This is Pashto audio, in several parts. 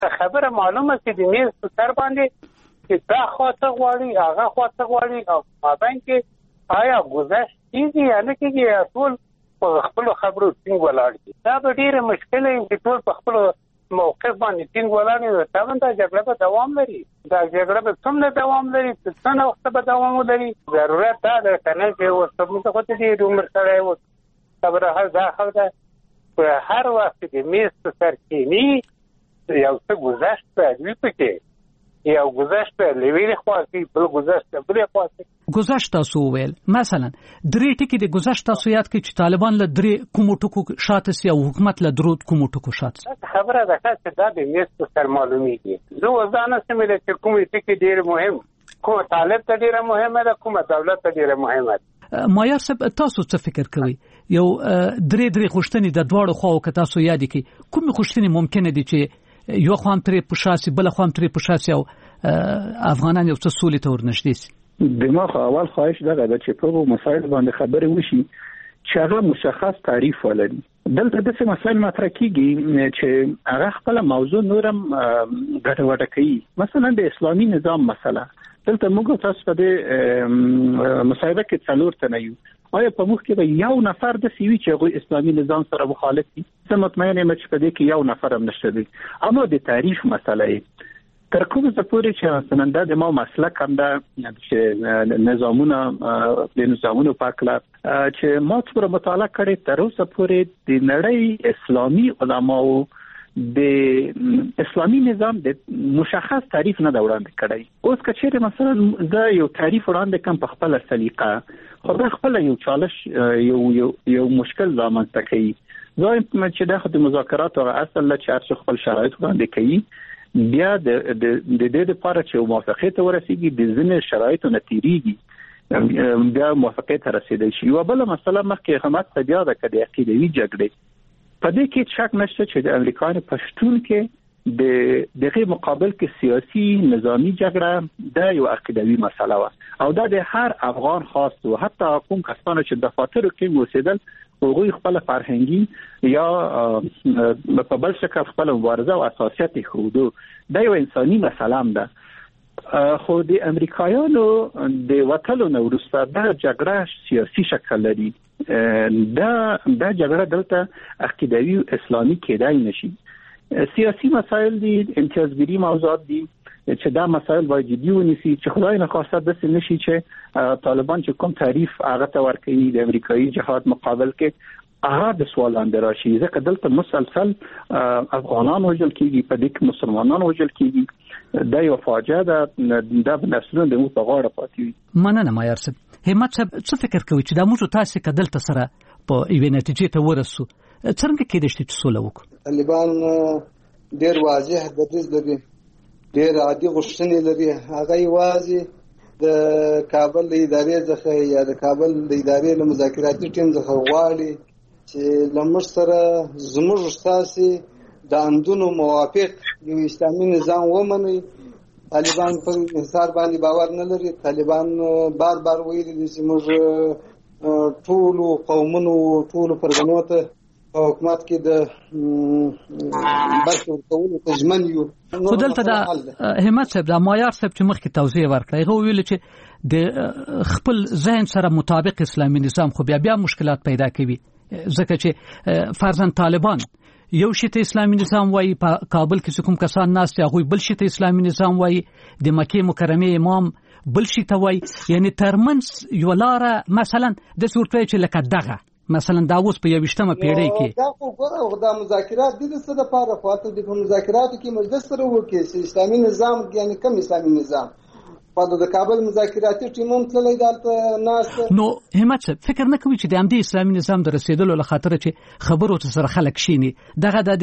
خبره معلومه چې د میز په سر باندې چې دا خواته غواړي هغه خواته غواړي او مابین کې آیا گذشت کیږي یا نه کیږي ټول په خپل خبرو ټینګ ولاړ دي. دا به ډیره مشکله وي چې ټول په خپل موقف باندې ټینګ ولاړ وي. دا جګړه به دوام لري. دا جګړه به څومره دوام لري څنګه وخت به دوام ولري. ضرورت دا ده کنه چې اوس موږ خو دې عمر سره و خبره دا خبره په هر وخت کې میز په سر کې یو څه گذشت به پکې یا گذشت به لویری خواهی بل گذشت بل خواهی گذشت تاسو ویل مثلا درې ټکی د گذشت تاسو یاد کې چې طالبان له درې کومو ټکو شاته سي او حکومت له درود کومو ټکو شاته خبره ده چې دا د میست سر معلومیږي. زه وزانه سمې چې کومې ټکی ډیر مهم کوم طالب ته ډیر مهمه ده کوم دولت ته ډیر مهمه ده. مایار صاحب تاسو څه فکر کوئ؟ یو درې خوشتنی د دواړو خواو که تاسو یاد کې کوم خوشتنی ممکنه دي چې یو خام ترې پښاسي بل خام ترې پښاسي او افغانان یو څه سولې ته ورنږدې شي؟ دماغ اول خواهش دغه ده چې په مسایل باندې خبرې وشي چې هغه مشخص تعریف ولري. دلته د څه مسایل مطرح کیږي چې هغه خپل موضوع نورم ګټوره کوي. مثلا د اسلامي نظام مسله دلته موږ تاسو په دې مصاحبه کې څلور تنه یو آیا په موږ کې به یو نفر د سیوی چې هغه اسلامي نظام سره مخالف دي؟ زه مطمئن یم چې په دې کې یو نفر هم نشته دی. اما د تعریف مسله تر کومه پورې چې سننده د ما مسلک هم ده چې نظامونو پاکله چې ما څومره مطالعه کړې تر اوسه پورې د نړۍ اسلامي علماو د اسلامي نظام د مشخص تعریف نه دا وړاندې کړی. اوس که چیرې مثلا دا یو تعریف وړاندې کوم په خپل سلیقه خو دا خپل یو چالش یو مشکل رامنځته کوي. زه چې دا د مذاکرات او اصل له چارچ خپل شرایط وړاندې کوي بیا د دې لپاره چې موافقه ته ورسیږي د ځینې شرایطو نتیریږي بیا موافقه ته رسیدل شي. یو بل مسله مخکې حکومت ته بیا د عقیدوي جګړې په دې کې شک نشته چې د امریکایانو پښتون کې د دغه مقابل کې سیاسي نظامی جګړه د یو عقیدوي مسله و او دا د هر افغان خاص و حتی کوم کسانو چې د فاتحو کې اوسېدل هغوی خپل فرهنګي یا په بل شکل خپل مبارزه او اساسیت خودو دا یو انساني مسله هم ده. خو د امریکایانو د وټلو نو وروسته دا جګړه سیاسي شکل لري. دا جګړه دلته عقیدوي اسلامي کېدای نشي. سیاسي مسایل دي امتیازګری موضوعات دي چې دا مسایل باید جدي ونیسي چې خدای نه خواسته داسې نشي چې طالبان چې کوم تعریف هغه ته ورکوي د امریکایي جهاد مقابل کې هغه د سوال لاندې راشي. ځکه دلته مسلسل افغانان وژل کېږي په دې کې مسلمانان وژل کېږي. دا یو فاجعه ده دا په نسلونو د موږ په غاړه پاتې وي. مننه مایار صاحب. همت صاحب څه فکر کوي چې دا موږ تاسو که دلته سره په یوې نتیجې ته ورسو څنګه کېدای شي چې سوله وکړو؟ طالبان ډېر واضح دریځ لري ډېر عادي غوښتنې لري. هغه یوازې د کابل د ادارې څخه یا د کابل د ادارې له مذاکراتي ټیم څخه غواړي چې له موږ سره زموږ ستاسې د اندونو موافق یو اسلامي نظام ومني. طالبان په انحصار باندې باور نه لري. طالبان بار بار ویلي دي چې موږ ټولو قومونو ټولو پرګنو ته په حکومت کې د برخه ورکولو ته ژمن یو. خو دلته دا همت صاحب دا مایار صاحب چې مخکې توضیح ورکړه هغه ویل چې د خپل ذهن سره مطابق اسلامي نظام خو بیا مشکلات پیدا کوي. ځکه چې فرضاً طالبان یو شی ته اسلامي نظام وایي په کابل کې کوم کسان ناست هغه بل شی ته اسلامي نظام وایي د مکه مکرمه امام بل شی ته وایي. یعنی ترمنځ یو لاره مثلا د صورتوي چې لکه دغه مثلا دا اوس په 21مه پیړۍ کې دا خو ګوره دا مذاکرات د څه لپاره خاطر د مذاکراتو کې مجلس سره وکړي چې اسلامي نظام یعنی کوم اسلامي نظام په د کابل مذاکراتي ټیموم تللی دلته ناس نو همت فکر نه کوي چې د امدي اسلامي نظام در رسیدلو له خاطر چې خبرو سره خلک شيني دغه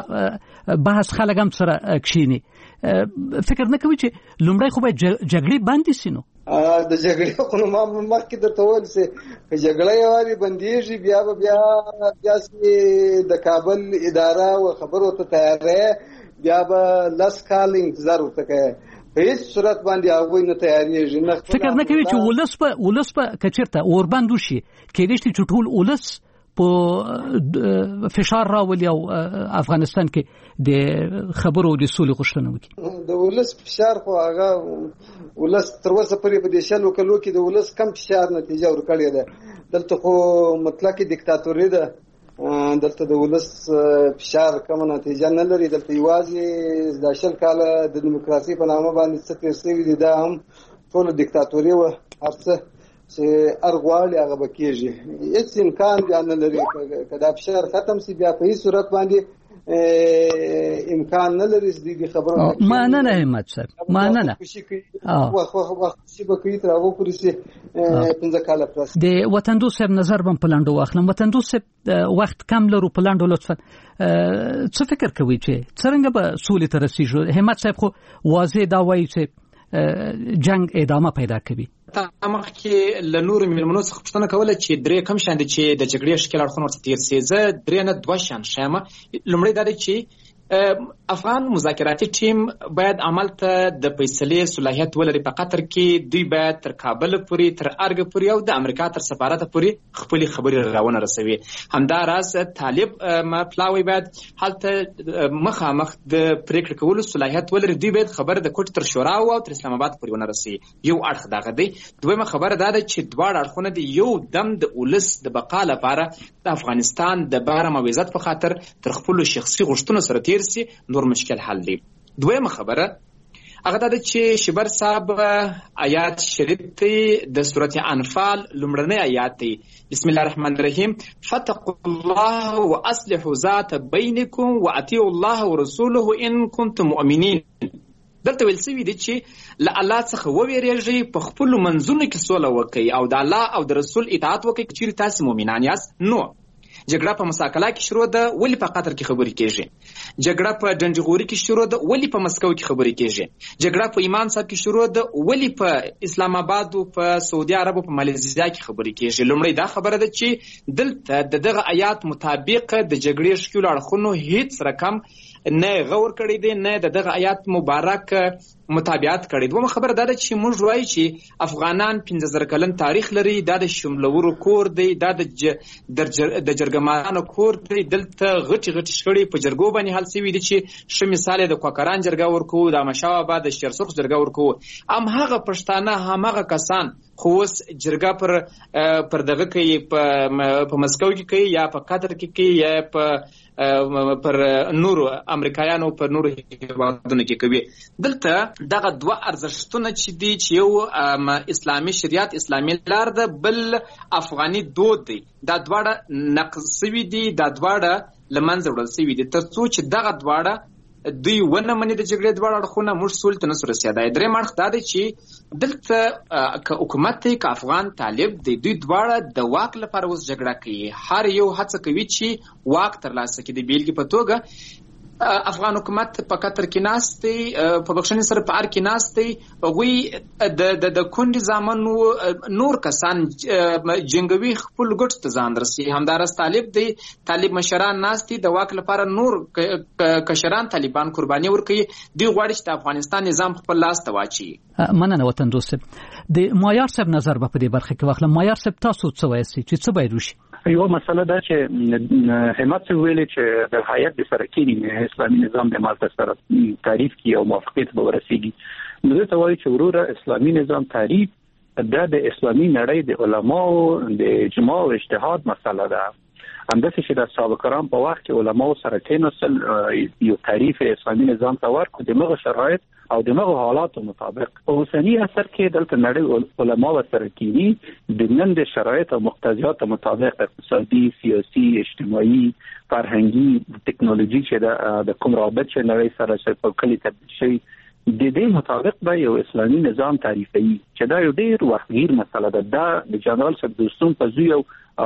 بحث خلک هم سره کشيني فکر نه کوي چې لومړی خو به جګړې باندې سينو د جګړې خو ما مخکې درته ویل چې جګړه یوازې بندېږي بیا د کابل اداره او خبرو ته تیارې بیا به لس کال انتظار ورته کوي. په هیڅ صورت باندې هغوی نه تیارېږي. نه فکر نه کوي چې ولس په کچرته اوربند وشي کېدای شي چې ټول ولس په فشار راولي او افغانستان کې د خبرو د سولې غوښتنه وکړي. د ولس فشار خو هغه ولس تر اوسه پورې په دې شلو کلو کې د ولس کم فشار نتیجه ورکړې ده. دلته خو مطلق دیکتاتوري ده، دلته د ولس فشار کوم نتیجه نه لري. دلته یوازې د 10 کاله د دیموکراسي په نامه باندې څه تیر شوي دي، دا هم ټول دیکتاتوري و. هر څه چې ارغواړي هغه به کېږي، هیڅ امکان بیا نه لري. که دا فشار ختم شي بیا په هیڅ صورت باندې امکان نه لري د خبرو. مننه همت صاحب، مننه. وخت چې به کوي تر هغه پورې چې 15 کاله پس د وطن دوست صاحب نظر بم پلاندو واخلم. وطن دوست صاحب وخت کم لرو پلاندو، لطفا څه فکر کوي چې څنګه به سولې ته رسیږي؟ همت صاحب خو واضح دا وایي چې جنگ ادامه پیدا کوي. تمخ کې له نور ملمنو څخه پوښتنه کوله چې درې کم شاند چې د جګړې شکل اړخونه ورته تیر سي. زه درې نه 2 شان شامه. لومړی دا دی چې افغان مذاکراتي ټیم باید عمل ته د فیصلې صلاحیت ولري. په قطر کې دوی باید تر کابل پورې، تر ارګ پورې او د امریکا تر سفارت پورې خپل خبرې راونه رسوي. همدا راز طالب مپلاوی باید هلته مخامخ د پریکړه کولو صلاحیت ولري. دوی باید خبر د کوټ تر شورا او تر اسلام آباد پورې ونه رسي. یو اړخ دغه دی. دویمه خبره دا ده چې دواړه اړخونه د یو دم د ولس د بقا لپاره د افغانستان د بهرم او عزت په خاطر تر خپل شخصي غوښتنو سره تیر سي، نور مشکل حل دی. دویمه خبره هغه دا چې شبر صاحب آیات شریف ته د سورته انفال لومړنی آیات دی، بسم الله الرحمن الرحیم، فتقوا الله واصلحوا ذات بینکم واطیعوا الله ورسوله ان کنتم مؤمنین. دلته ویل سوي دي چې له الله څخه وویریږئ، په خپلو منځونو کې سوله وکړئ او د الله او د رسول اطاعت وکړئ که چیرې تاسې مؤمنان یاست. نو جګړه په مساکلا کې شروع ده، ولې په قطر کې خبرې کېږي؟ جګړه په ډنډغوري کې شروع ده، ولې په مسکو کې خبرې کېږي؟ جګړه په ایمان صاحب کې شروع ده، ولې په اسلام آباد او په سعودي عرب او په ماليزیا کې خبرې کېږي؟ لومړی دا خبره ده چې دلته دغه آیات مطابق د جګړې شکل اړخونو هیڅ رقم نه غور کړی دی، نه دغه آیات مبارک مطابقت کړی. دومره خبره دا ده چې موږ وایو چې افغانان 15000 کلن تاریخ لري، دا د شملورو کور دی، دا د جرګمارانو کور دی. دلته غټي غټي شخړې په جرګو باندې حل شوي دي چې ښه مثال د کوکران جرګه ورکوو، د احمدشاه بابا د شیرسرخ جرګه ورکوو. هغه پښتانه همغه کسان خو اوس جرګه پر دغه کوي، په مسکو کې کوي یا په قطر کې کوي یا پر نورو امریکایانو پر نورو هیوادونو کې کوي. دلته دغه 2 ارزښتونه چې دي، چې یو اسلامي شریعت، اسلامي لار ده، بل افغاني دود دی، دا دواړه نقض شوي دي، دا دواړه له منځه وړل شوي دي. تر څو چې دغه دواړه دوی ونه مني د جګړې دواړه اړخونه، موږ سولې ته نسو رسېدای. درېیم اړخ دا دی چې دلته که حکومت دی که افغان طالب دی، دوی دواړه د واک لپاره اوس جګړه کوي. هر یو هڅه کوي چې واک ترلاسه کړي. د بیلګې په توګه افغان حکومت په قطر کې ناست دی، په بخښنې سره په ار کې ناست دی. هغوی د کونډې زامنو نور کسان جنګوي خپل ګټو ته ځان رسي. همداراز طالب دی، طالب مشران ناست دي، د واک لپاره نور کشران طالبان قرباني ورکوي. دوی غواړي چې د افغانستان نظام خپل لاس ته واچوي. مننه وطن دوست. د مایار صاحب نظر په دې برخه کې واخلم. مایار صاحب تاسو څه وایي چې څه باید وشي؟ یو مسله ده چې همت ویلي چې د هیئت د سرکینی اسلامي نظام د ماده سره تعریف کی او موافقت به ورسیږي. نو ته وایي چې وروره اسلامي نظام تعریف د اسلامي نړۍ د علماو د اجماع او اجتهاد مسله ده. همداسې چې د صحابه کرام په وخت کې علماو سره کېناستل، یو تعریف اسلامي نظام ته ورکړو د مغه شرایط او د مغه حالاتو مطابق. په اوسنی عصر کې دلته نړۍ علماو سره کېږي د نن د شرایط او مقتضیات مطابق، اقتصادي، سیاسي، اجتماعي، فرهنګي، ټکنالوژي چې د کوم رابط چې نړۍ سره په کلی تبدیل شي، د دې مطابق به یو اسلامي نظام تعریفوي چې دا یو ډېر وختگیر مسله ده. دا د جنرال صاحب دوستون په زوی او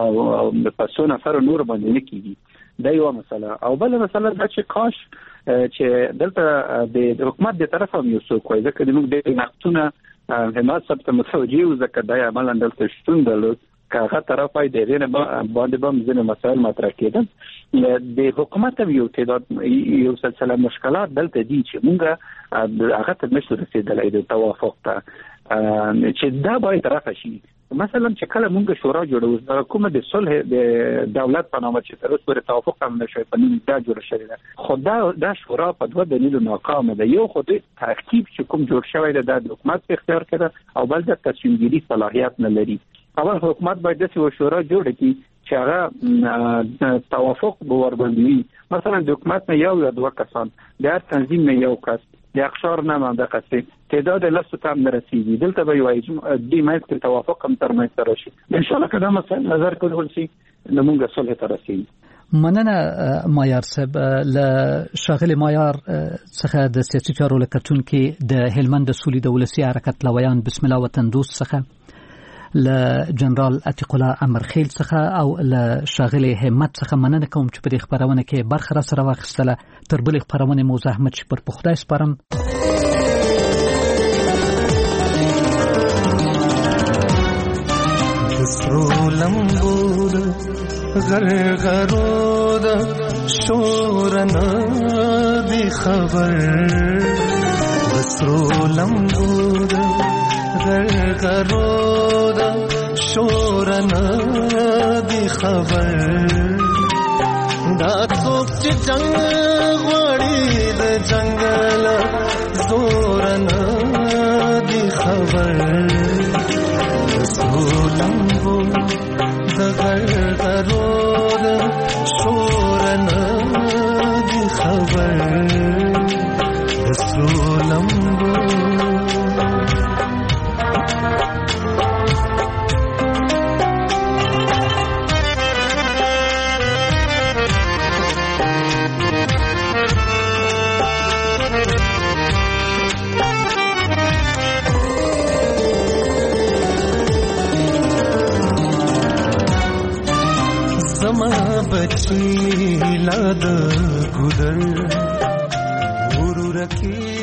په څو نفر نور باندې نه کیږي. دا یو مسله. او بل مسله دا چې کاش چې دلته د حکومت د طرف هم یو څوک وایي، ځکه موږ د نقصونه همت صاحب ته متوجه یو، ځکه دا عملاً دلته شتون درلود. که هغه طرف یې د دې باندې به ځینې مسایل مطرح کېدل. د حکومت یو تعداد یو سلسله مشکلات دلته دي چې موږ هغه ته نشو رسېدلی د توافق ته، چې دا باید رفع شي. مثلا چې کله موږ شورا جوړو کومه د صلح د دولت په نامه چې تر اوسه پورې توافق هم نشوي په نوم دا جوړ شوی ده. خو دا شورا په دوه دلیلو ناکامه ده. یو خو د ترکیب چې کوم جوړ شوی ده د حکومت په اختیار کې ده او بل د تصمیمګیری صلاحیت نه لري. اول حکومت باید د شورا جوړ کړي چې هغه توافق به ورباندې. مثلا د حکومت نه یو یا دوه کسان، د هر تنظیم نه یو کس، د اقشار نه منطقه سي تعداد لسو تام نرسيږي. دلته به یو د مېز توافق هم تر مېز راشي. ان شاء الله کله مثلا نظر کول شي نو موږ صلح ته رسیږي. مننه مایار صاحب. ل شاغل مایار څخه د سیاسي چارو لکتون کې د هلمند د سولې د ولسی حرکت لویان بسم الله وطن دوست څخه، ل جنرال عتیق الله امرخیل څخه او ل شاغل همت څخه مننه کوم چې په دې خبرونه کې برخه را سره واخیستله. تر بلې خبرونه مو زحمت چې پر خدای سپارم. لمبود غرغرود شورنا بی خبر وسرو لمبود غرغرود شورنا بی خبر دا څوک چې جنگ غواړي د جنگل زورنا بی خبر سولمبو غرغرود شورنا بی خبر سولمبو बची लाद गुदर गुरु रखी